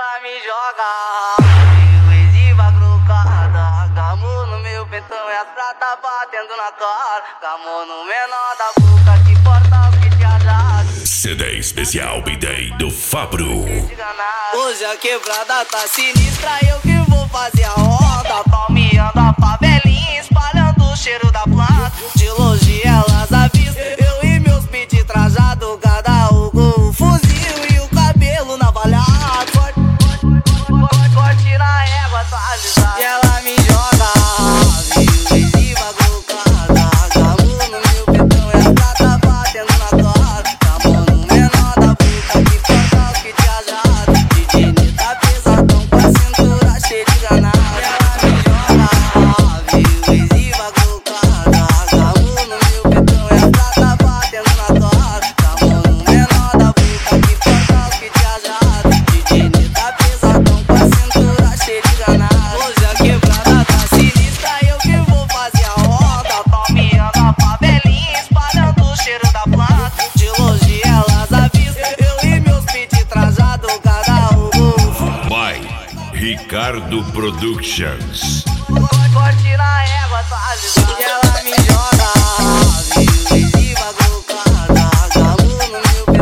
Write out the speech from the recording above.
ela me joga. Evasiva grucada, gamou no meu pentão e as pratas batendo na cara. Gamou no menor da boca que porta os que te agrada. CD especial B-Day do Fabro. Hoje a quebrada tá sinistra, eu que vou fazer a onda. Palmeando a favelinha, espalhando o cheiro da planta. De longe elas avistam, eu e meus pit trajado, cada um com o fuzil e o cabelo navalhado. Corte na égua, atualizado. E ela me joga, evasiva grucada, gamou no meu petão e as pratas batendo na cara. Gamou no menor da boca que porta os que te agrada. DJ Nita pesadão com a cintura cheia de ganado. E ela me joga, evasiva grucada, gamou no meu petão e as pratas batendo na cara. Gamou no menor da boca que porta os que te agrada. DJ Nita pesadão com a cintura cheia de ganado. Hoje a quebrada tá sinistra, eu que vou fazer a onda. Palmeando a favelinha, espalhando o cheiro da planta. De longe elas avistam, eu e meus pit trajado, cada um com By Ricardo Productions. corte na égua, atualizado. E ela me joga, evasiva grucada, gamou no meu